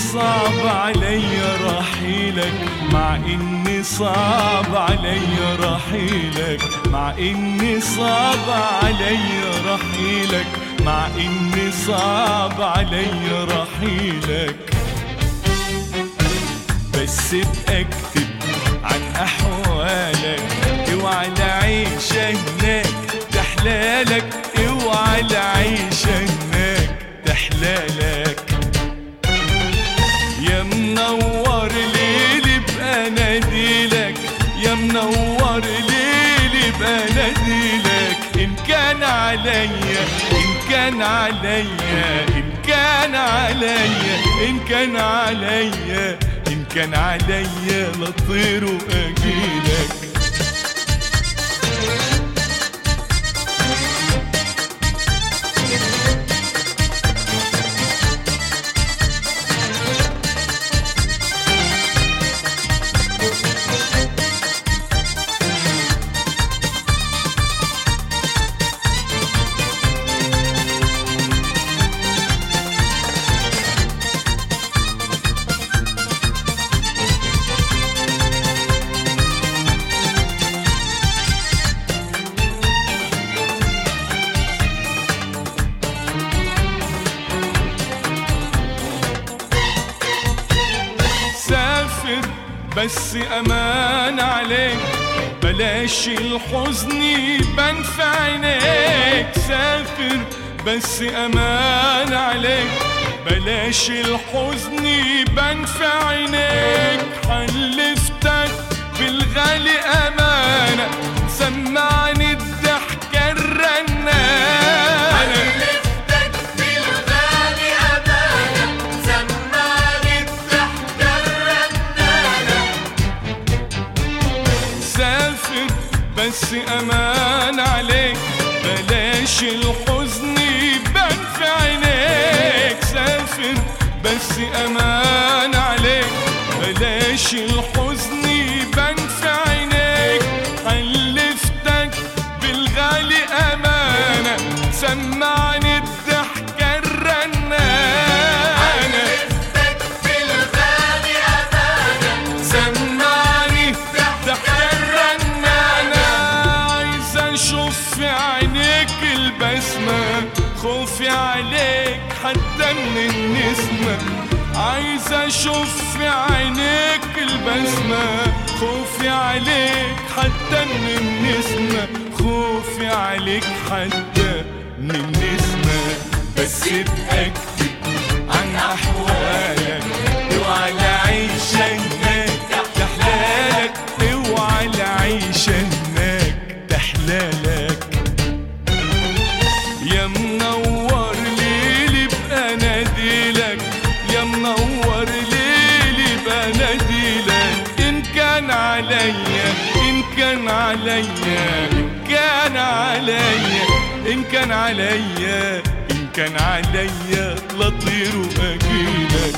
صعب عليا رحيلك، مع إني صعب عليا رحيلك، مع إني صعب عليا رحيلك، مع إني صعب عليا رحيلك. بس ابقى اكتب عن أحوالك، اوعى العيشة هناك تحلالك، اوعى العيشة هناك تحلالك. يا منور ليلي بأناديلك، يا منور ليلي بأناديلك. إن كان عليا، إن كان عليا، إن كان عليا، إن كان عليا، إن كان عليا لطير وأجيلك. بس أمان عليك، بلاش الحزن يبان في عينيك. سافر بس أمان عليك، بلاش الحزن يبان في عينيك. حلفتك بالغالي أمانة، سمعني الضحكة الرنانة. بس أمان عليك، بلاش الحزن يبان في عينيك. سافر بس أمان عليك، بلاش الحزن يبان في عينيك. حلفتك بالغالي أمانة، سمعني الضحكة الرنانة. حلفتك بالغالي أمانة، سمعني الضحكة الرنانة. اشوف في عينيك البسمة، خوفي عليك حتى من النسمة. عايز اشوف في عينيك البسمة، خوفي عليك حتى من النسمة، خوفي عليك حتى من النسمة. بس ابقى اكتب عن احوالك، اوعى العيشة هناك تحلالك، اوعى العيشة هناك تحلالك. يا منور ليلي بأناديلك، يا منور ليلي بأناديلك. إن كان عليا، إن كان عليا، إن كان عليا، إن كان عليا، إن كان عليا لطير وأجيلك.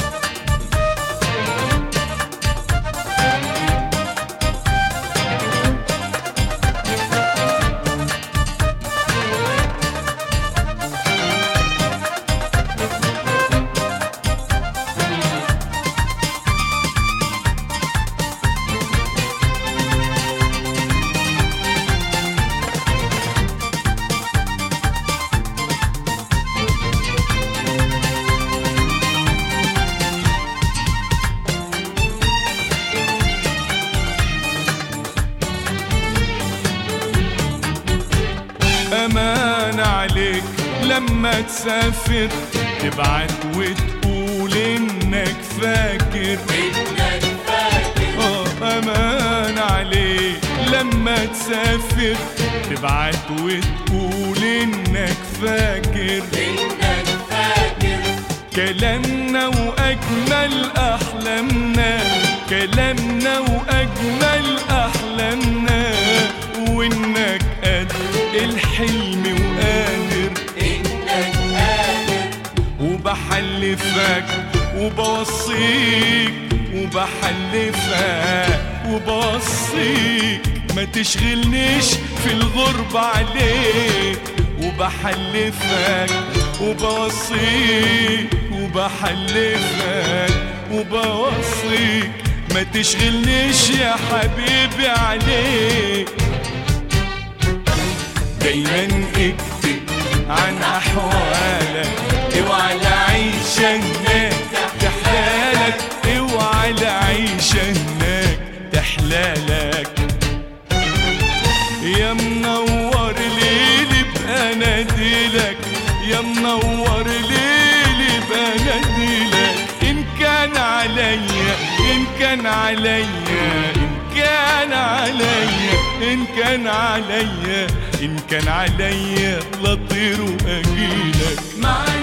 أمان عليك لما تسافر، تبعت وتقول إنك فاكر، إنك فاكر. أمان عليك لما تسافر، تبعت وتقول إنك فاكر، إنك فاكر. كلامنا وأجمل أحلامنا، كلامنا وأجمل أحلامنا. وإنك قد الحلم وقادر، إنك قادر. وبحلفك وبوصيك، وبحلفك وبوصيك، ما تشغلنيش في الغربة عليك. وبحلفك وبوصيك وبحلفك وبوصيك ما تشغلنيش يا حبيبي عليك. دايما اكتب عن احوالك، اوعى العيشة هناك تحلالك، اوعى العيشة هناك تحلالك. يا منور ليلي بأناديلك، يا منور ليلي بأناديلك. إن كان عليا، إن كان عليا، إن كان عليا، إن كان عليا، إن كان عليا لطير وأجيلك.